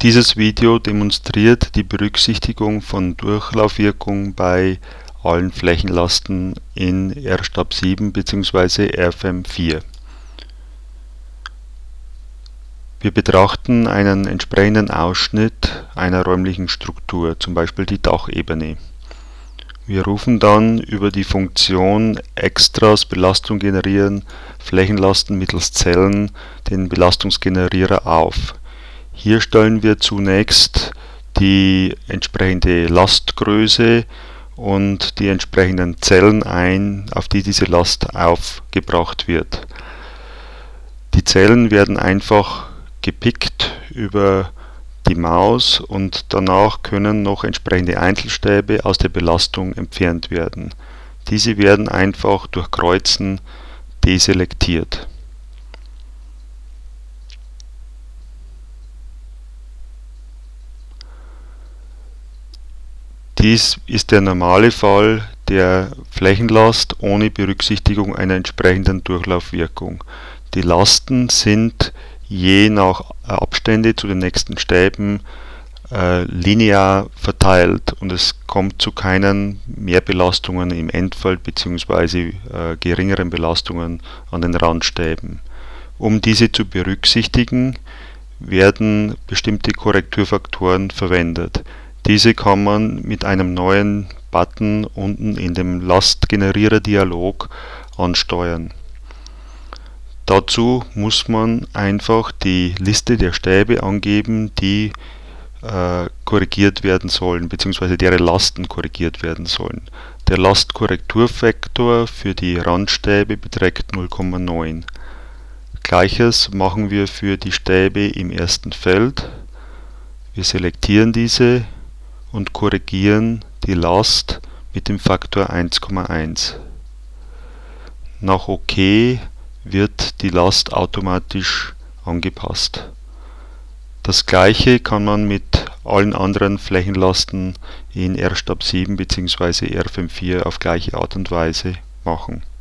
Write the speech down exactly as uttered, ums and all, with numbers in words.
Dieses Video demonstriert die Berücksichtigung von Durchlaufwirkung bei allen Flächenlasten in R S T A B sieben bzw. R F M vier. Wir betrachten einen entsprechenden Ausschnitt einer räumlichen Struktur, zum Beispiel die Dachebene. Wir rufen dann über die Funktion Extras Belastung generieren Flächenlasten mittels Zellen den Belastungsgenerierer auf. Hier stellen wir zunächst die entsprechende Lastgröße und die entsprechenden Zellen ein, auf die diese Last aufgebracht wird. Die Zellen werden einfach gepickt über die Maus und danach können noch entsprechende Einzelstäbe aus der Belastung entfernt werden. Diese werden einfach durch Kreuzen deselektiert. Dies ist der normale Fall der Flächenlast ohne Berücksichtigung einer entsprechenden Durchlaufwirkung. Die Lasten sind je nach Abstände zu den nächsten Stäben äh, linear verteilt und es kommt zu keinen Mehrbelastungen im Endfeld bzw. Äh, geringeren Belastungen an den Randstäben. Um diese zu berücksichtigen, werden bestimmte Korrekturfaktoren verwendet. Diese kann man mit einem neuen Button unten in dem Lastgenerierer-Dialog ansteuern. Dazu muss man einfach die Liste der Stäbe angeben, die äh, korrigiert werden sollen, bzw. deren Lasten korrigiert werden sollen. Der Lastkorrekturfaktor für die Randstäbe beträgt null Komma neun. Gleiches machen wir für die Stäbe im ersten Feld. Wir selektieren diese und korrigieren die Last mit dem Faktor eins Komma eins. Nach OK wird die Last automatisch angepasst. Das gleiche kann man mit allen anderen Flächenlasten in R S T A B sieben bzw. R F M vier auf gleiche Art und Weise machen.